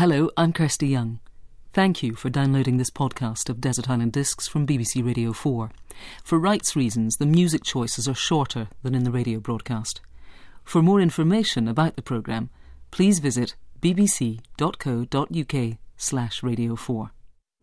Hello, I'm Kirsty Young. Thank you for downloading this podcast of Desert Island Discs from BBC Radio 4. For rights reasons, the music choices are shorter than in the radio broadcast. For more information about the programme, please visit bbc.co.uk/Radio 4.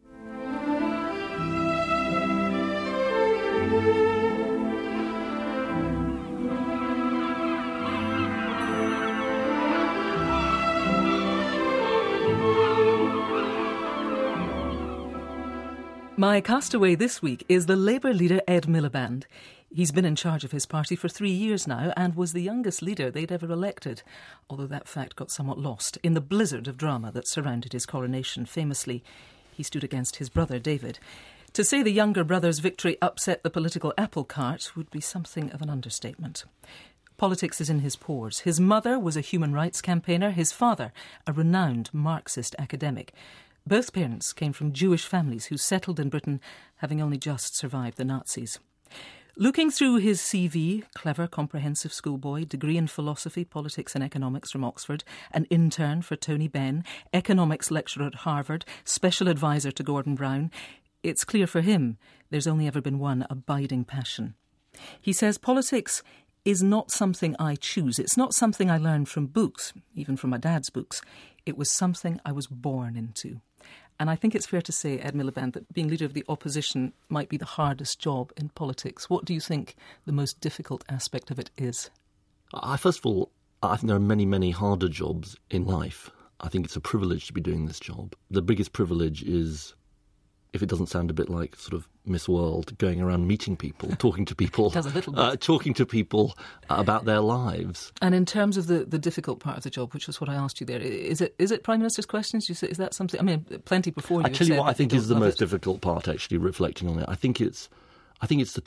My castaway this week is the Labour leader Ed Miliband. He's been in charge of his party for 3 years now and was the youngest leader they'd ever elected, although that fact got somewhat lost in the blizzard of drama that surrounded his coronation. Famously, he stood against his brother David. To say the younger brother's victory upset the political apple cart would be something of an understatement. Politics is in his pores. His mother was a human rights campaigner, his father a renowned Marxist academic. Both parents came from Jewish families who settled in Britain, having only just survived the Nazis. Looking through his CV, clever, comprehensive schoolboy, degree in philosophy, politics and economics from Oxford, an intern for Tony Benn, economics lecturer at Harvard, special advisor to Gordon Brown, it's clear for him there's only ever been one abiding passion. He says politics is not something I choose. It's not something I learned from books, even from my dad's books. It was something I was born into. And I think it's fair to say, Ed Miliband, that being leader of the opposition might be the hardest job in politics. What do you think the most difficult aspect of it is? First of all, I think there are many, many harder jobs in life. I think it's a privilege to be doing this job. The biggest privilege is, if it doesn't sound a bit like sort of Miss World, going around meeting people, talking to people, It does a little bit. Talking to people about their lives. And in terms of the difficult part of the job, which is what I asked you there, is it Prime Minister's questions? Is that something? I mean, plenty before you. I tell you what, I think is the most it. difficult part. Actually, reflecting on it, I think it's the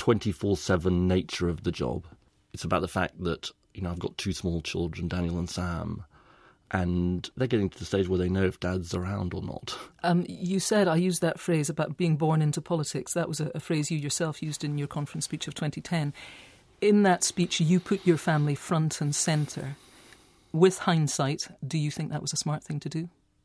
24/7 nature of the job. It's about the fact that I've got two small children, Daniel and Sam. And they're getting to the stage where they know if Dad's around or not. You said, I used that phrase about being born into politics. That was a phrase you yourself used in your conference speech of 2010. In that speech, you put your family front and centre. With hindsight, do you think that was a smart thing to do?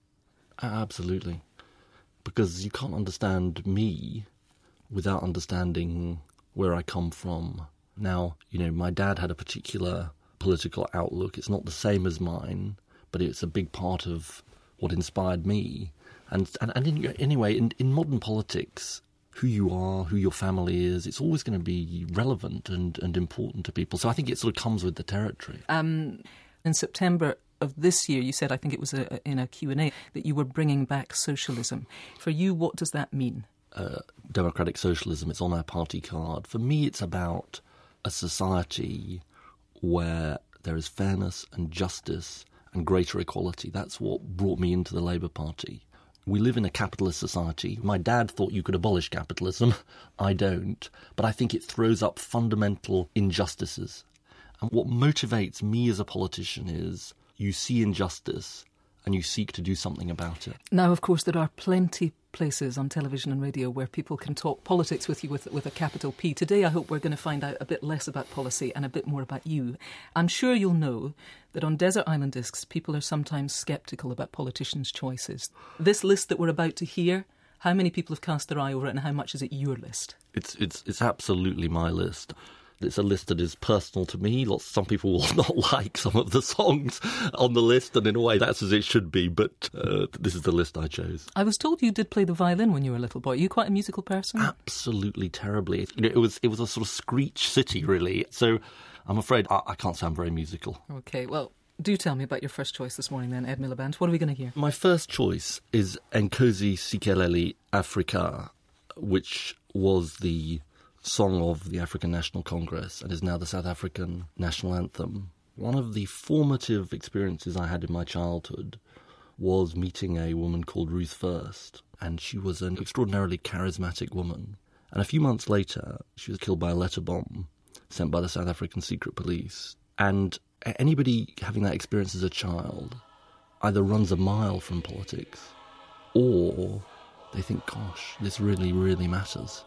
Absolutely. Because you can't understand me without understanding where I come from. Now, my dad had a particular political outlook. It's not the same as mine, but it's a big part of what inspired me. And anyway, in modern politics, who you are, who your family is, it's always going to be relevant and important to people. So I think it sort of comes with the territory. In September of this year, you said, I think it was in a Q&A, that you were bringing back socialism. For you, what does that mean? Democratic socialism, it's on our party card. For me, it's about a society where there is fairness and justice and greater equality. That's what brought me into the Labour Party. We live in a capitalist society. My dad thought you could abolish capitalism. I don't. But I think it throws up fundamental injustices. And what motivates me as a politician is you see injustice and you seek to do something about it. Now, of course, there are plenty places on television and radio where people can talk politics with you with a capital P. Today, I hope we're going to find out a bit less about policy and a bit more about you. I'm sure you'll know that on Desert Island Discs, people are sometimes sceptical about politicians' choices. This list that we're about to hear, how many people have cast their eye over it and how much is it your list? It's absolutely my list. It's a list that is personal to me. Some people will not like some of the songs on the list, and in a way that's as it should be, but this is the list I chose. I was told you did play the violin when you were a little boy. Are you quite a musical person? Absolutely terribly. It was a sort of screech city, really. So I'm afraid I can't sound very musical. OK, well, do tell me about your first choice this morning then, Ed Miliband. What are we going to hear? My first choice is Nkosi Sikelel' Afrika, which was the song of the African National Congress and is now the South African national anthem. One of the formative experiences I had in my childhood was meeting a woman called Ruth First, and she was an extraordinarily charismatic woman. And a few months later, she was killed by a letter bomb sent by the South African secret police. And anybody having that experience as a child either runs a mile from politics or they think, gosh, this really, really matters.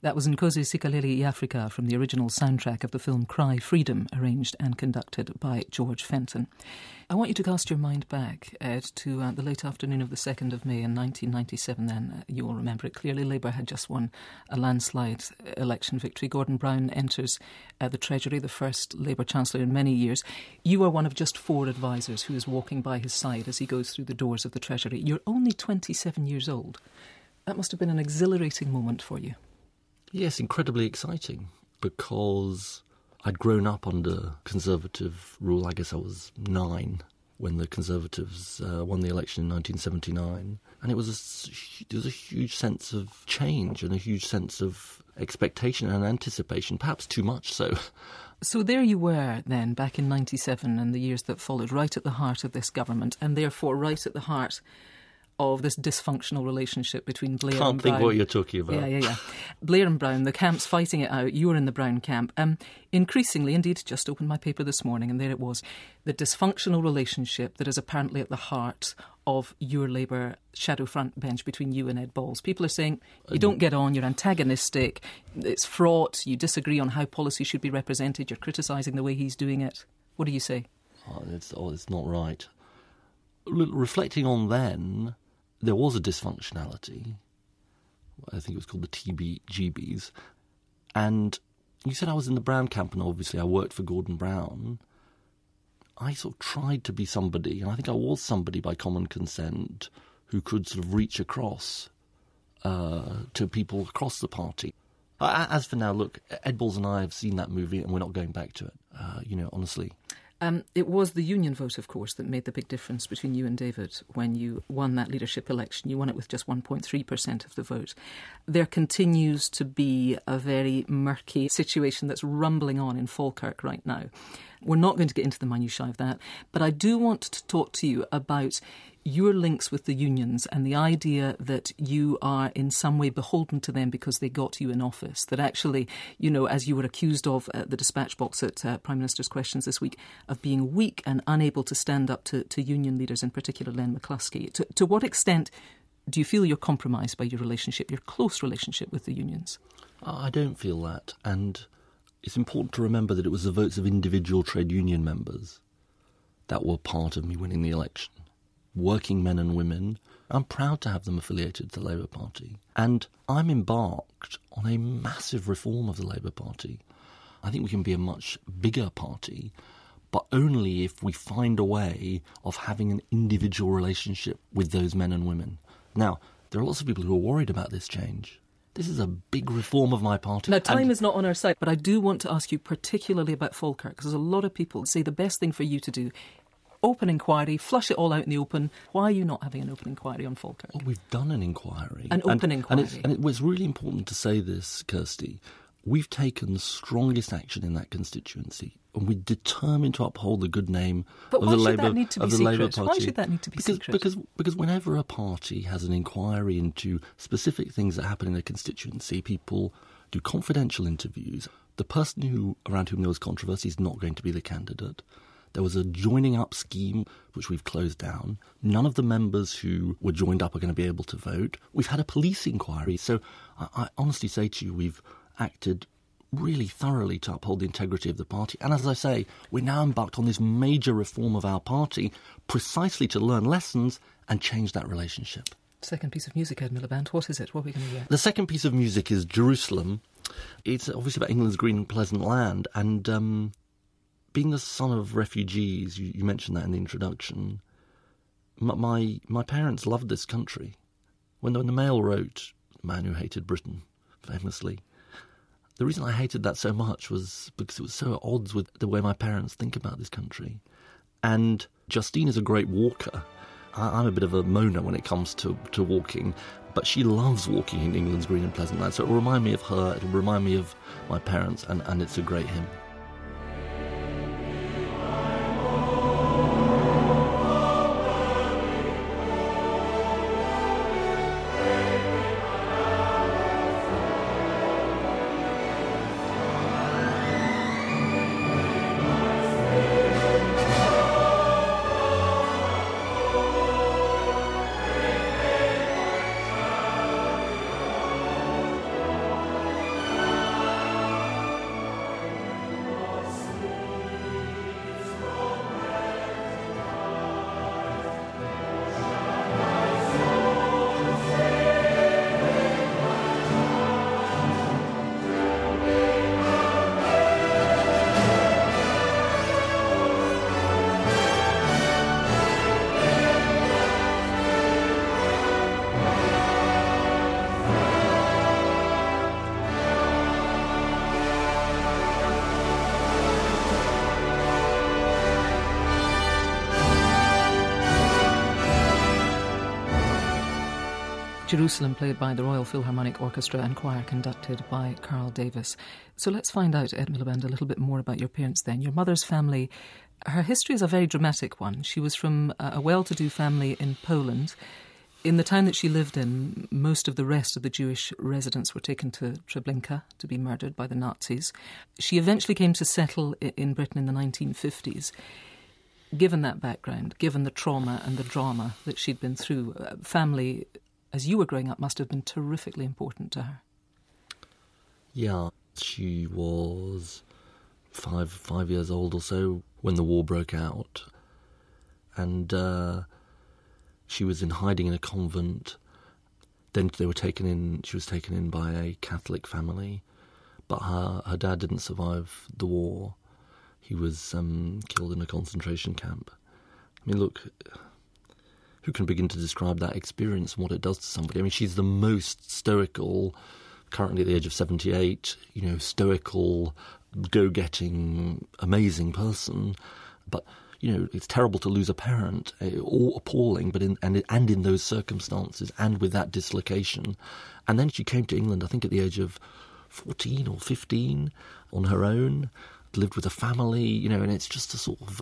That was Nkosi Sikelel' iAfrika from the original soundtrack of the film Cry Freedom, arranged and conducted by George Fenton. I want you to cast your mind back, Ed, to the late afternoon of the 2nd of May in 1997 then. You will remember it clearly. Labour had just won a landslide election victory. Gordon Brown enters the Treasury, the first Labour Chancellor in many years. You are one of just 4 advisers who is walking by his side as he goes through the doors of the Treasury. You're only 27 years old. That must have been an exhilarating moment for you. Yes, incredibly exciting, because I'd grown up under Conservative rule. I guess I was 9 when the Conservatives won the election in 1979. And there was a huge sense of change and a huge sense of expectation and anticipation, perhaps too much so. So there you were then, back in 97 and the years that followed, right at the heart of this government, and therefore right at the heart of this dysfunctional relationship between Blair and Brown. Can't think what you're talking about. Yeah. Blair and Brown, the camps fighting it out. You were in the Brown camp. Increasingly, indeed, just opened my paper this morning and there it was, the dysfunctional relationship that is apparently at the heart of your Labour shadow front bench between you and Ed Balls. People are saying you don't get on, you're antagonistic, it's fraught, you disagree on how policy should be represented, you're criticising the way he's doing it. What do you say? It's not right. Reflecting on then, there was a dysfunctionality. I think it was called the TBGBs. And you said I was in the Brown camp, and obviously I worked for Gordon Brown. I sort of tried to be somebody, and I think I was somebody by common consent, who could sort of reach across to people across the party. As for now, look, Ed Balls and I have seen that movie, and we're not going back to it, honestly. It was the union vote, of course, that made the big difference between you and David when you won that leadership election. You won it with just 1.3% of the vote. There continues to be a very murky situation that's rumbling on in Falkirk right now. We're not going to get into the minutiae of that, but I do want to talk to you about your links with the unions and the idea that you are in some way beholden to them because they got you in office, that actually, as you were accused of at the dispatch box at Prime Minister's Questions this week, of being weak and unable to stand up to union leaders, in particular Len McCluskey. To what extent do you feel you're compromised by your close relationship with the unions? I don't feel that, and it's important to remember that it was the votes of individual trade union members that were part of me winning the election. Working men and women. I'm proud to have them affiliated to the Labour Party. And I'm embarked on a massive reform of the Labour Party. I think we can be a much bigger party, but only if we find a way of having an individual relationship with those men and women. Now, there are lots of people who are worried about this change. This is a big reform of my party. Now, time is not on our side, but I do want to ask you particularly about Falkirk, because there's a lot of people who say the best thing for you to do, open inquiry, flush it all out in the open. Why are you not having an open inquiry on Falkirk? Well, we've done an inquiry. An open inquiry. And it was really important to say this, Kirsty. We've taken the strongest action in that constituency, and we're determined to uphold the good name of the Labour Party. Why should that need to be secret? Because whenever a party has an inquiry into specific things that happen in a constituency, people do confidential interviews. The person around whom there was controversy is not going to be the candidate. There was a joining up scheme, which we've closed down. None of the members who were joined up are going to be able to vote. We've had a police inquiry. So I honestly say to you, we've acted really thoroughly to uphold the integrity of the party. And as I say, we're now embarked on this major reform of our party precisely to learn lessons and change that relationship. Second piece of music, Ed Miliband. What is it? What are we going to hear? The second piece of music is Jerusalem. It's obviously about England's green and pleasant land. And being the son of refugees, you mentioned that in the introduction, my parents loved this country. When the Mail wrote, "The Man Who Hated Britain," famously, the reason I hated that so much was because it was so at odds with the way my parents think about this country. And Justine is a great walker. I'm a bit of a moaner when it comes to walking, but she loves walking in England's green and pleasant land. So it'll remind me of her, it'll remind me of my parents, and it's a great hymn. Jerusalem, played by the Royal Philharmonic Orchestra and choir conducted by Carl Davis. So let's find out, Ed Miliband, a little bit more about your parents then. Your mother's family, her history is a very dramatic one. She was from a well-to-do family in Poland. In the town that she lived in, most of the rest of the Jewish residents were taken to Treblinka to be murdered by the Nazis. She eventually came to settle in Britain in the 1950s. Given that background, given the trauma and the drama that she'd been through, family, as you were growing up, must have been terrifically important to her. Yeah. She was five years old or so when the war broke out. And she was in hiding in a convent. Then she was taken in by a Catholic family. But her dad didn't survive the war. He was killed in a concentration camp. I mean, look, who can begin to describe that experience and what it does to somebody? I mean, she's the most stoical, currently at the age of 78, stoical, go-getting, amazing person. But, it's terrible to lose a parent, or appalling, but in those circumstances and with that dislocation. And then she came to England, I think at the age of 14 or 15, on her own, lived with a family, and it's just a sort of...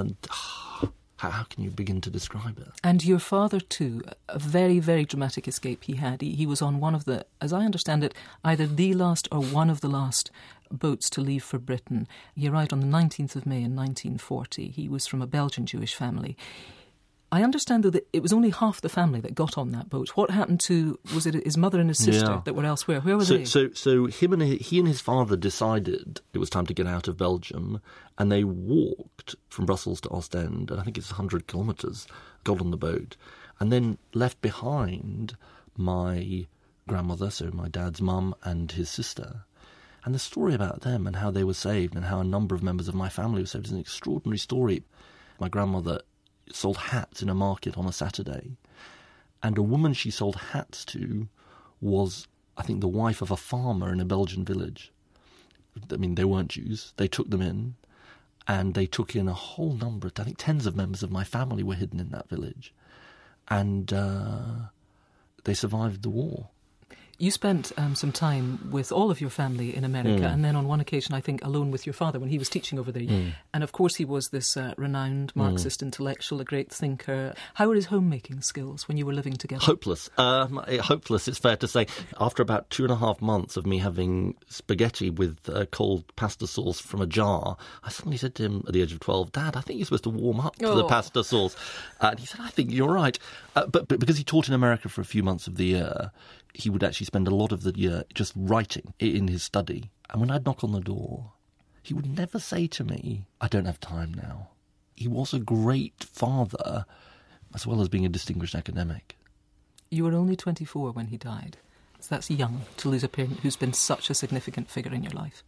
How can you begin to describe it? And your father, too, a very, very dramatic escape he had. He was on one of the, as I understand it, either the last or one of the last boats to leave for Britain. He arrived on the 19th of May in 1940. He was from a Belgian Jewish family. I understand, though, that it was only half the family that got on that boat. What happened to, was it his mother and his sister that were elsewhere? Where were they? So he and his father decided it was time to get out of Belgium, and they walked from Brussels to Ostend, and I think it's 100 kilometres, got on the boat, and then left behind my grandmother, so my dad's mum, and his sister. And the story about them and how they were saved and how a number of members of my family were saved is an extraordinary story. My grandmother sold hats in a market on a Saturday, and a woman she sold hats to was, I think, the wife of a farmer in a Belgian village. I mean, they weren't Jews. They took them in, and they took in a whole number, I think tens of members of my family were hidden in that village, and they survived the war. You spent some time with all of your family in America, and then on one occasion, I think, alone with your father when he was teaching over there. And of course, he was this renowned Marxist intellectual, a great thinker. How were his homemaking skills when you were living together? Hopeless. Hopeless, it's fair to say. After about 2.5 months of me having spaghetti with cold pasta sauce from a jar, I suddenly said to him at the age of 12, "Dad, I think you're supposed to warm up to the pasta sauce." And he said, "I think you're right." But because he taught in America for a few months of the year, he would actually spend a lot of the year just writing in his study. And when I'd knock on the door, he would never say to me, "I don't have time now." He was a great father, as well as being a distinguished academic. You were only 24 when he died. So that's young to lose a parent who's been such a significant figure in your life.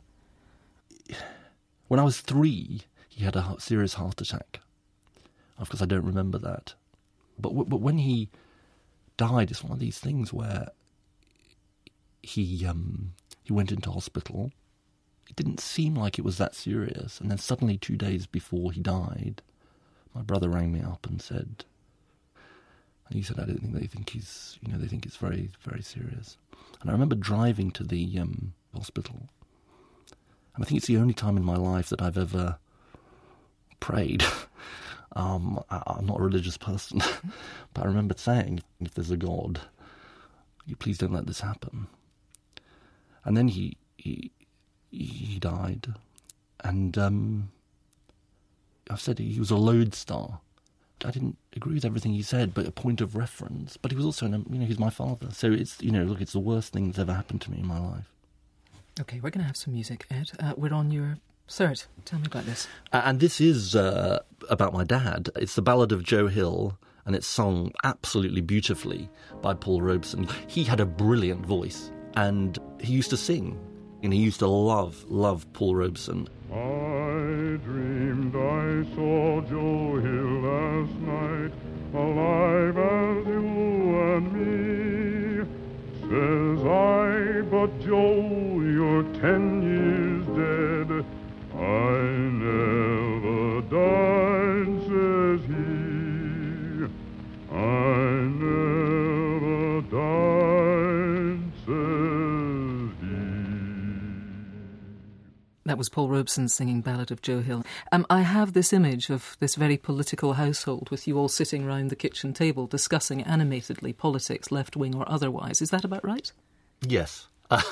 When I was 3, he had a serious heart attack. Of course, I don't remember that. But when he died, it's one of these things where he went into hospital. It didn't seem like it was that serious. And then suddenly 2 days before he died, my brother rang me up and said, "I don't think they think he's, they think it's very, very serious." And I remember driving to the hospital. And I think it's the only time in my life that I've ever prayed. I'm not a religious person, but I remember saying, if there's a God, you please don't let this happen. And then he died, and I've said he was a lodestar. I didn't agree with everything he said, but a point of reference. But he was also, he's my father. So it's, it's the worst thing that's ever happened to me in my life. Okay, we're going to have some music, Ed. We're on your third. Tell me about this. And this is about my dad. It's the Ballad of Joe Hill, and it's sung absolutely beautifully by Paul Robeson. He had a brilliant voice, and he used to sing, and he used to love Paul Robeson. I dreamed I saw Joe Hill last night, alive as you and me. Says I, but Joe, you're 10 years dead. I never died, says he. I never died. was Paul Robeson singing Ballad of Joe Hill. I have this image of this very political household with you all sitting round the kitchen table discussing animatedly politics, left-wing or otherwise. Is that about right? Yes.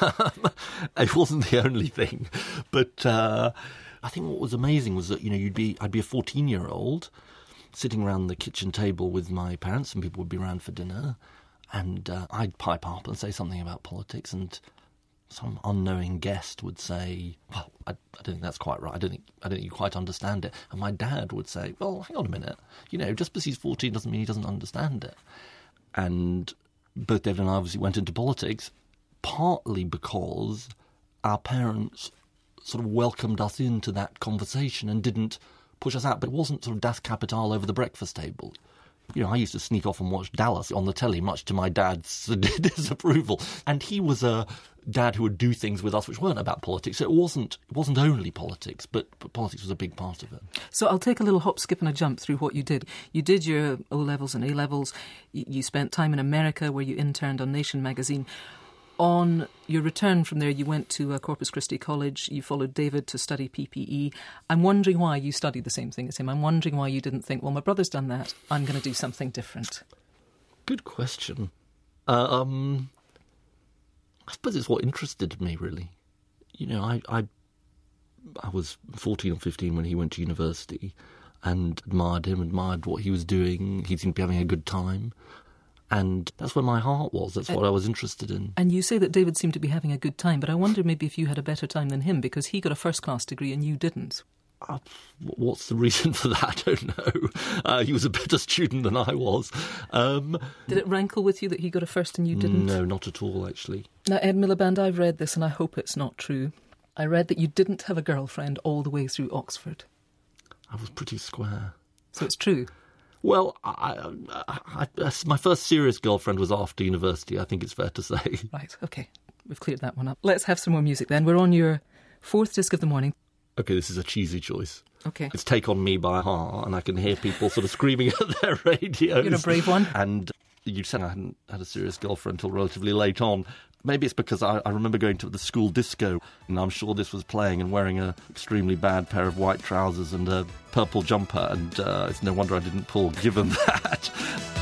It wasn't the only thing. But I think what was amazing was that, I'd be a 14-year-old sitting around the kitchen table with my parents, and people would be around for dinner, and I'd pipe up and say something about politics, and some unknowing guest would say, well, I don't think that's quite right. I don't think you quite understand it. And my dad would say, well, hang on a minute. Just because he's 14 doesn't mean he doesn't understand it. And both David and I obviously went into politics, partly because our parents sort of welcomed us into that conversation and didn't push us out. But it wasn't sort of Das Kapital over the breakfast table. I used to sneak off and watch Dallas on the telly, much to my dad's disapproval. And he was a dad who would do things with us which weren't about politics. So it wasn't only politics, but politics was a big part of it. So I'll take a little hop, skip and a jump through what you did. You did your O-levels and A-levels. You spent time in America where you interned on Nation magazine. On your return from there, you went to Corpus Christi College. You followed David to study PPE. I'm wondering why you studied the same thing as him. I'm wondering why you didn't think, well, my brother's done that, I'm going to do something different. Good question. I suppose it's what interested me, really. I was 14 or 15 when he went to university and admired him, admired what he was doing. He seemed to be having a good time. And that's where my heart was. That's what I was interested in. And you say that David seemed to be having a good time, but I wonder maybe if you had a better time than him, because he got a first-class degree and you didn't. What's the reason for that? I don't know. He was a better student than I was. Did it rankle with you that he got a first and you didn't? No, not at all, actually. Now, Ed Miliband, I've read this and I hope it's not true. I read that you didn't have a girlfriend all the way through Oxford. I was pretty square. So it's true? Well, my first serious girlfriend was after university, I think it's fair to say. Right, OK. We've cleared that one up. Let's have some more music then. We're on your fourth disc of the morning. OK, this is a cheesy choice. OK. It's Take On Me by Heart, and I can hear people sort of screaming at their radios. You're a brave one. And you said I hadn't had a serious girlfriend until relatively late on. Maybe it's because I remember going to the school disco, and I'm sure this was playing, and wearing an extremely bad pair of white trousers and a purple jumper, and it's no wonder I didn't pull, given that.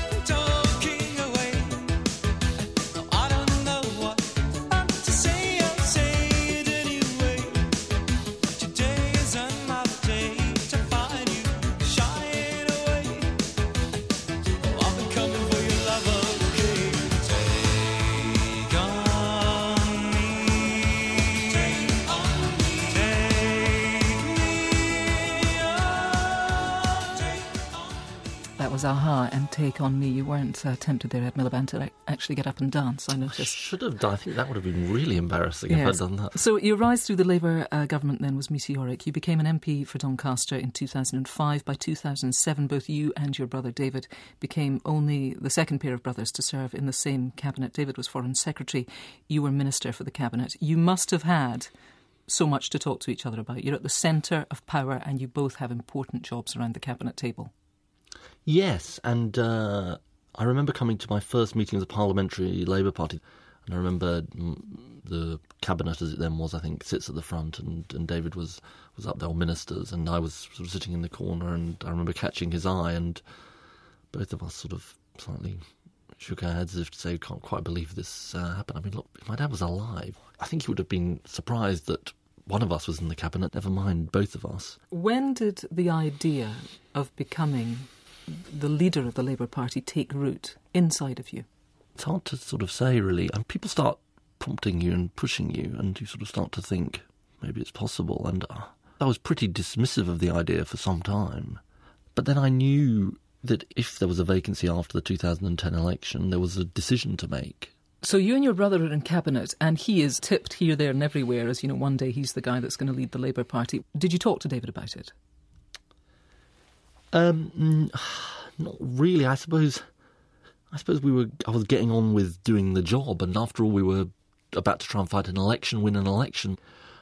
A-ha and Take On Me. You weren't tempted there, Ed Miliband, to actually get up and dance, I noticed. I should have done. I think that would have been really embarrassing if I'd done that. So your rise through the Labour government then was meteoric. You became an MP for Doncaster in 2005. By 2007, both you and your brother David became only the second pair of brothers to serve in the same cabinet. David was Foreign Secretary. You were Minister for the Cabinet. You must have had so much to talk to each other about. You're at the centre of power and you both have important jobs around the cabinet table. Yes, and I remember coming to my first meeting of the Parliamentary Labour Party, and I remember the cabinet, as it then was, I think, sits at the front, and David was up there, all ministers, and I was sort of sitting in the corner, and I remember catching his eye, and both of us sort of slightly shook our heads as if to say, we can't quite believe this happened. I mean, look, if my dad was alive, I think he would have been surprised that one of us was in the cabinet, never mind both of us. When did the idea of becoming the leader of the Labour Party take root inside of you? It's hard to sort of say, really. And people start prompting you and pushing you, and you sort of start to think, maybe it's possible. And I was pretty dismissive of the idea for some time. But then I knew that if there was a vacancy after the 2010 election, there was a decision to make. So you and your brother are in cabinet, and he is tipped here, there and everywhere as, one day he's the guy that's going to lead the Labour Party. Did you talk to David about it? Not really. I suppose I was getting on with doing the job, and after all, we were about to try and fight an election, win an election.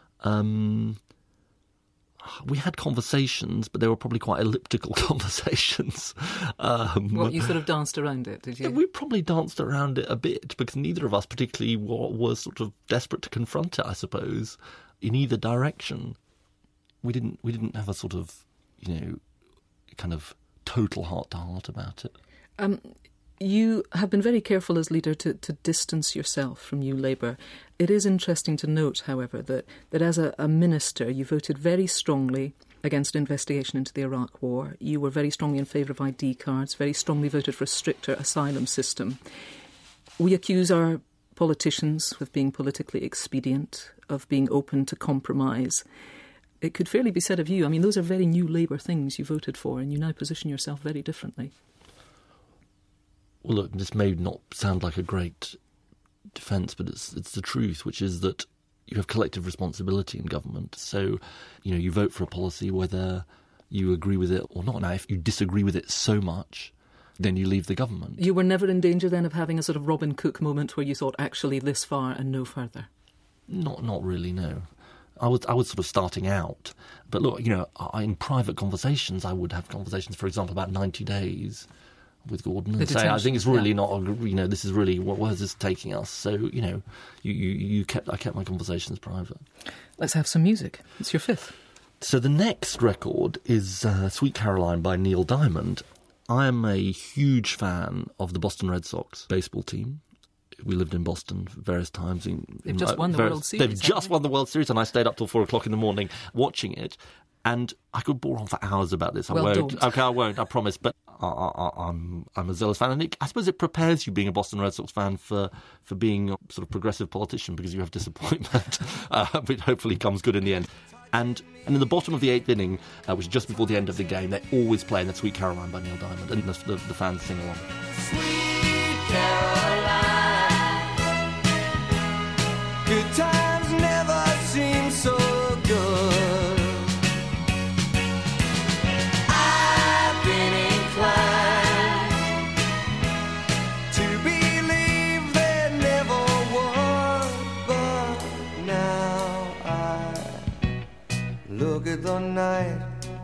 We had conversations, but they were probably quite elliptical conversations. You sort of danced around it, did you? We probably danced around it a bit, because neither of us particularly were sort of desperate to confront it, I suppose, in either direction. We didn't have a sort of, kind of total heart-to-heart about it. You have been very careful as leader to distance yourself from New Labour. It is interesting to note, however, that as a minister you voted very strongly against investigation into the Iraq War. You were very strongly in favour of ID cards, very strongly voted for a stricter asylum system. We accuse our politicians of being politically expedient, of being open to compromise. It could fairly be said of you, I mean, those are very New Labour things you voted for, and you now position yourself very differently. Well, look, this may not sound like a great defence, but it's the truth, which is that you have collective responsibility in government. So, you vote for a policy whether you agree with it or not. Now, if you disagree with it so much, then you leave the government. You were never in danger then of having a sort of Robin Cook moment where you thought, actually, this far and no further? Not really, no. I was sort of starting out. But look, in private conversations, I would have conversations, for example, about 90 days with Gordon and say, I think it's really not, this is really, where is this taking us? So, I kept my conversations private. Let's have some music. It's your fifth. So the next record is Sweet Caroline by Neil Diamond. I am a huge fan of the Boston Red Sox baseball team. We lived in Boston various times. They've just won the World Series. They've just won the World Series, and I stayed up till 4 o'clock in the morning watching it. And I could bore on for hours about this. I won't. Don't. Okay, I won't, I promise. But I'm a zealous fan. And I suppose it prepares you, being a Boston Red Sox fan, for being a sort of progressive politician, because you have disappointment. But hopefully comes good in the end. And in the bottom of the 8th inning, which is just before the end of the game, they're always playing that Sweet Caroline by Neil Diamond. And the fans sing along. Sweet Caroline, good times never seem so good. Look at the night,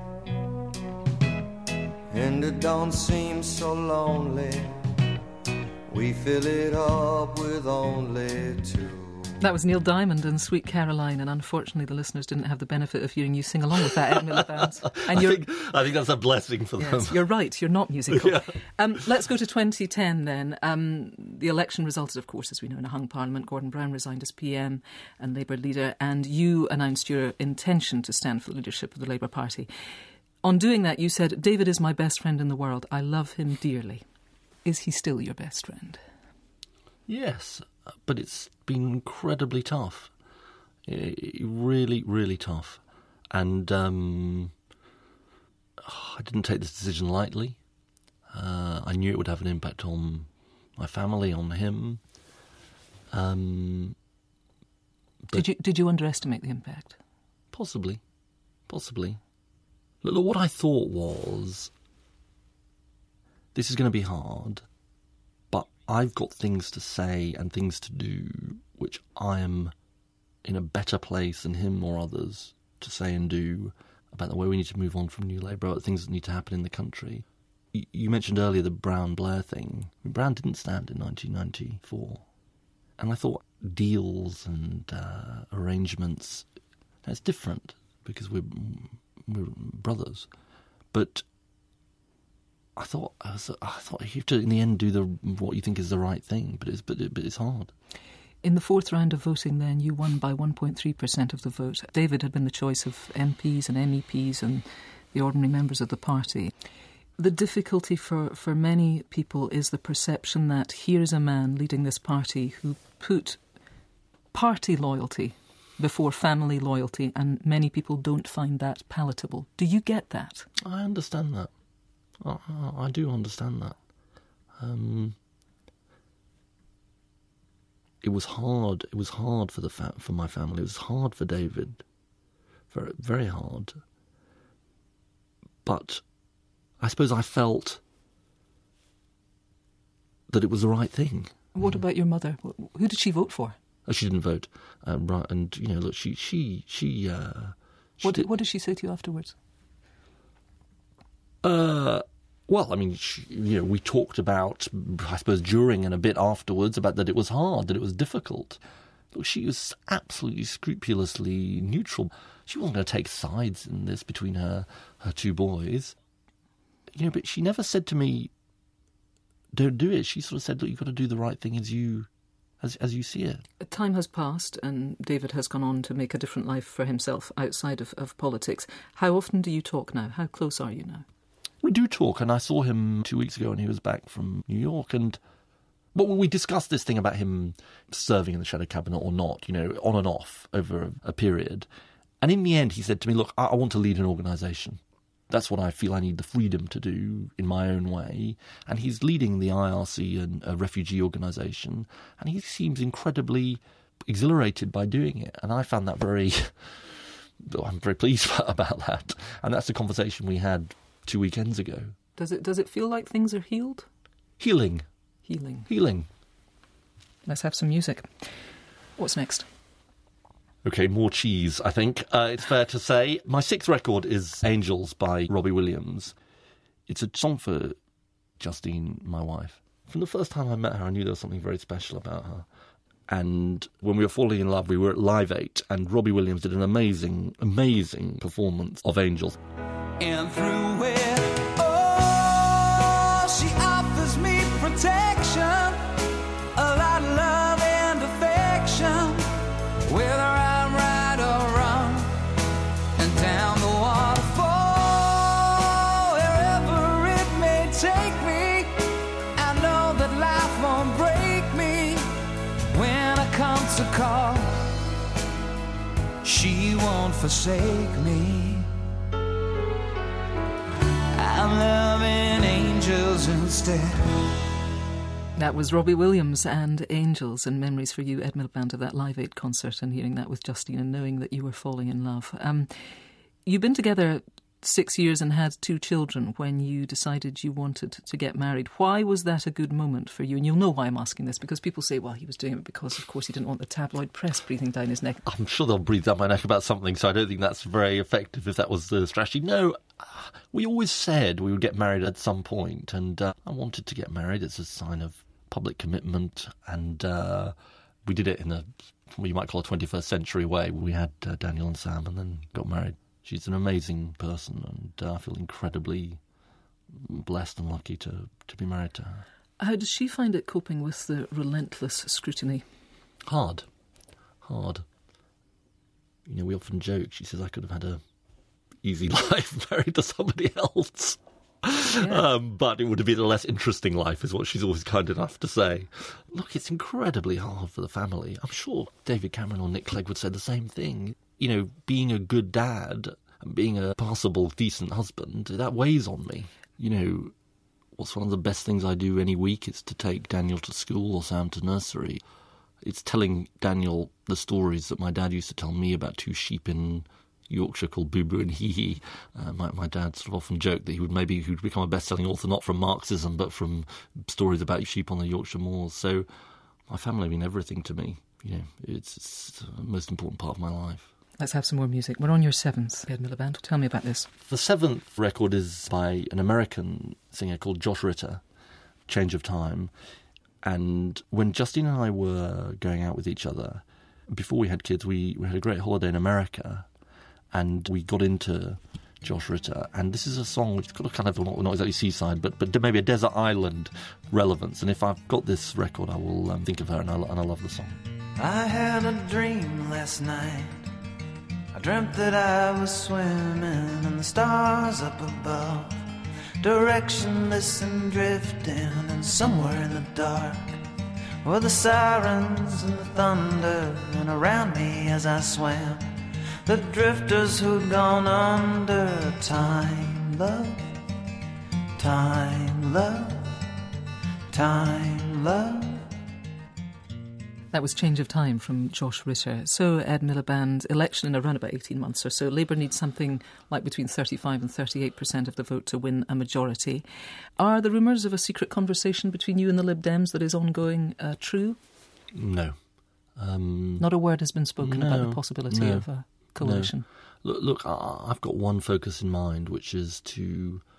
and it don't seem so lonely. We fill it up with only two. That was Neil Diamond and Sweet Caroline, and unfortunately the listeners didn't have the benefit of hearing you sing along with that, Ed Miliband. I think that's a blessing for them. Yes, you're right, you're not musical. Yeah. Let's go to 2010 then. The election resulted, of course, as we know, in a hung parliament. Gordon Brown resigned as PM and Labour leader, and you announced your intention to stand for the leadership of the Labour Party. On doing that, you said, "David is my best friend in the world. I love him dearly." Is he still your best friend? Yes, but it's been incredibly tough. Really, really tough. And I didn't take this decision lightly. I knew it would have an impact on my family, on him. Did you underestimate the impact? Possibly. Look, what I thought was, this is going to be hard, but I've got things to say and things to do which I am in a better place than him or others to say and do about the way we need to move on from New Labour, about things that need to happen in the country. You mentioned earlier the Brown-Blair thing. Brown didn't stand in 1994. And I thought deals and arrangements, that's different because we're brothers. But I thought you have to, in the end, do what you think is the right thing, but it's hard. In the fourth round of voting then, you won by 1.3% of the vote. David had been the choice of MPs and MEPs and the ordinary members of the party. The difficulty for many people is the perception that here is a man leading this party who put party loyalty before family loyalty, and many people don't find that palatable. Do you get that? I understand that. I do understand that. It was hard. It was hard for my family. It was hard for David. Very, very hard. But I suppose I felt that it was the right thing. What about your mother? Who did she vote for? Oh, she didn't vote. Right, and look, she what did she say to you afterwards? Well, I mean, we talked about, I suppose, during and a bit afterwards, about that it was hard, that it was difficult. Look, she was absolutely scrupulously neutral. she wasn't going to take sides in this between her two boys. But she never said to me, don't do it. She sort of said, look, you've got to do the right thing as you see it. Time has passed and David has gone on to make a different life for himself outside of politics. How often do you talk now? How close are you now? We do talk, and I saw him 2 weeks ago when he was back from New York, and we discussed this thing about him serving in the Shadow Cabinet or not, on and off over a period. And in the end, he said to me, look, I want to lead an organisation. That's what I feel I need the freedom to do in my own way. And he's leading the IRC, and a refugee organisation, and he seems incredibly exhilarated by doing it. And I found that I'm very pleased about that. And that's the conversation we had 2 weekends ago. Does it feel like things are healed? Healing. Let's have some music. What's next? OK, more cheese, I think. It's fair to say. My 6th record is Angels by Robbie Williams. It's a song for Justine, my wife. From the first time I met her, I knew there was something very special about her. And when we were falling in love, we were at Live 8, and Robbie Williams did an amazing, amazing performance of Angels. And through it, she offers me protection, a lot of love and affection, whether I'm right or wrong, and down the waterfall, wherever it may take me, I know that life won't break me. When I come to call, she won't forsake me. I'm loving angels instead. That was Robbie Williams and Angels, and memories for you, Ed Miliband, of that Live 8 concert and hearing that with Justine and knowing that you were falling in love. You've been together 6 years and had 2 children when you decided you wanted to get married. Why was that a good moment for you? And you'll know why I'm asking this, because people say, well, he was doing it because, of course, he didn't want the tabloid press breathing down his neck. I'm sure they'll breathe down my neck about something, so I don't think that's very effective if that was the strategy. No, we always said we would get married at some point, and I wanted to get married. It's a sign of public commitment, and we did it in what you might call a 21st century way. We had Daniel and Sam and then got married. She's an amazing person, and I feel incredibly blessed and lucky to be married to her. How does she find it coping with the relentless scrutiny? Hard. We often joke, she says I could have had a easy life married to somebody else. Yeah. But it would have been a less interesting life, is what she's always kind enough to say. Look, it's incredibly hard for the family. I'm sure David Cameron or Nick Clegg would say the same thing. Being a good dad and being a passable, decent husband, that weighs on me. What's one of the best things I do any week is to take Daniel to school or Sam to nursery. It's telling Daniel the stories that my dad used to tell me about 2 sheep in Yorkshire called Boo Boo and Hee Hee. My dad sort of often joked that he would become a best-selling author not from Marxism but from stories about sheep on the Yorkshire moors. So my family mean everything to me. It's the most important part of my life. Let's have some more music. We're on your 7th, Ed Miliband. Tell me about this. The 7th record is by an American singer called Josh Ritter, Change of Time. And when Justine and I were going out with each other, before we had kids, we had a great holiday in America, and we got into Josh Ritter. And this is a song which has got a kind of, not exactly seaside, but maybe a desert island relevance. And if I've got this record, I will think of her, and I love the song. I had a dream last night. I dreamt that I was swimming in the stars up above, directionless and drifting, and somewhere in the dark were the sirens and the thunder, and around me as I swam, the drifters who'd gone under. Time, love, time, love, time, love. That was Change of Time from Josh Ritter. So, Ed Miliband, election in around about 18 months or so. Labour needs something like between 35 and 38% of the vote to win a majority. Are the rumours of a secret conversation between you and the Lib Dems that is ongoing true? No. Not a word has been spoken about the possibility of a coalition? No. Look, I've got one focus in mind, which is to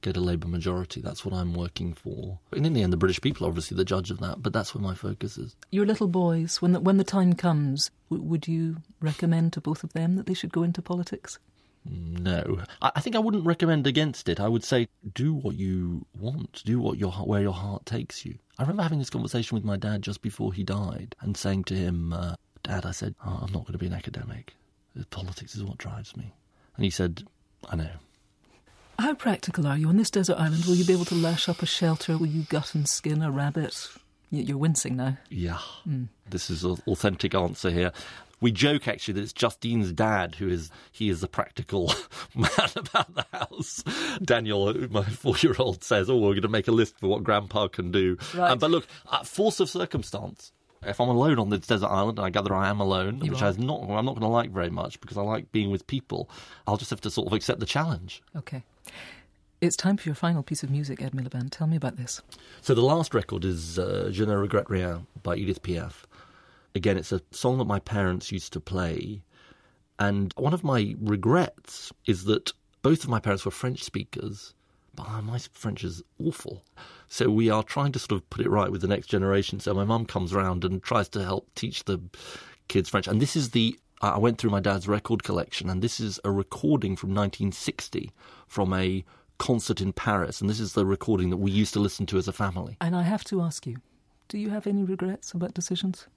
get a Labour majority. That's what I'm working for. And in the end, the British people are obviously the judge of that, but that's where my focus is. Your little boys, when the time comes, would you recommend to both of them that they should go into politics? No. I think I wouldn't recommend against it. I would say do what you want, do where your heart takes you. I remember having this conversation with my dad just before he died and saying to him, Dad, I said, I'm not going to be an academic. Politics is what drives me. And he said, I know. How practical are you? On this desert island, will you be able to lash up a shelter? Will you gut and skin a rabbit? You're wincing now. Yeah. This is an authentic answer here. We joke, actually, that it's Justine's dad he is the practical man about the house. Daniel, my 4-year-old, says, we're going to make a list for what Grandpa can do. Right. But look, force of circumstance. If I'm alone on this desert island, and I gather I am alone, I'm not going to like very much because I like being with people, I'll just have to sort of accept the challenge. OK. It's time for your final piece of music, Ed Miliband. Tell me about this. So the last record is Je ne regrette rien by Edith Piaf. Again, it's a song that my parents used to play. And one of my regrets is that both of my parents were French speakers, but my French is awful. So we are trying to sort of put it right with the next generation. So my mum comes around and tries to help teach the kids French. And this is I went through my dad's record collection, and this is a recording from 1960 from a concert in Paris. And this is the recording that we used to listen to as a family. And I have to ask you, do you have any regrets about decisions?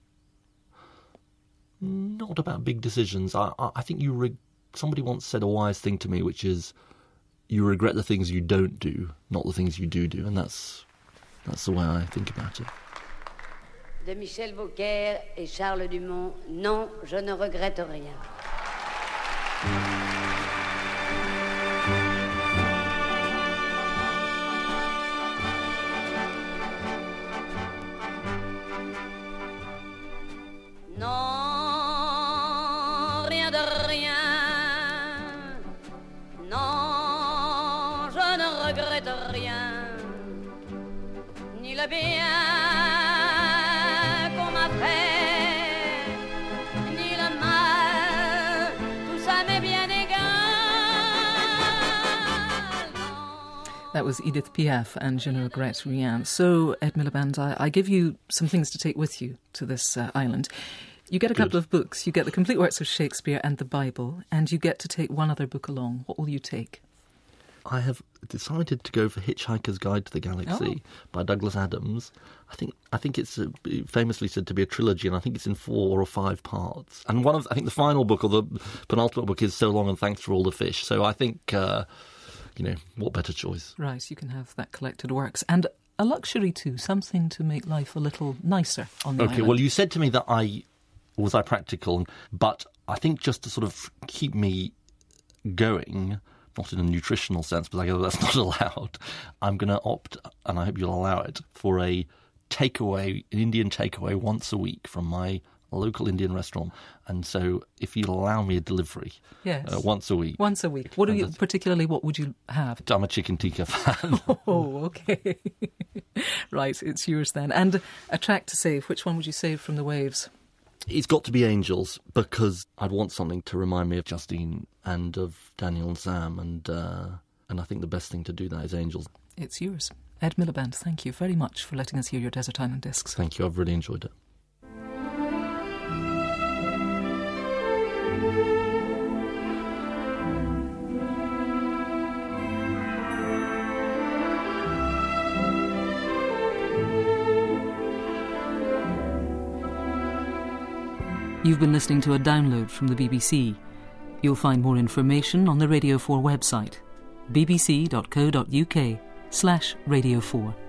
Not about big decisions. I think somebody once said a wise thing to me, which is you regret the things you don't do, not the things you do. And that's the way I think about it. De Michel Beaucaire et Charles Dumont, non, je ne regrette rien. Bien qu'on m'a fait, ni le mal, tout ça m'est bien égal. That was Edith Piaf and Je ne regrette rien. So, Ed Miliband, I give you some things to take with you to this island. You get a couple of books. You get the complete works of Shakespeare and the Bible, and you get to take one other book along. What will you take? I have decided to go for Hitchhiker's Guide to the Galaxy by Douglas Adams. I think it's famously said to be a trilogy, and I think it's in 4 or 5 parts. And I think the final book or the penultimate book is So Long and Thanks for All the Fish. So I think, what better choice? Right, you can have that collected works. And a luxury too, something to make life a little nicer on the island. Okay, well, you said to me that was I practical, but I think just to sort of keep me going, not in a nutritional sense, but I guess that's not allowed, I'm going to opt, and I hope you'll allow it, for an Indian takeaway once a week from my local Indian restaurant. And so if you'll allow me a delivery once a week. Once a week. What would you have? I'm a chicken tikka fan. Oh, okay. Right, it's yours then. And a track to save. Which one would you save from the waves? It's got to be Angels, because I'd want something to remind me of Justine and of Daniel and Sam, and I think the best thing to do that is Angels. It's yours. Ed Miliband, thank you very much for letting us hear your Desert Island Discs. Thank you, I've really enjoyed it. You've been listening to a download from the BBC. You'll find more information on the Radio 4 website, bbc.co.uk/Radio 4.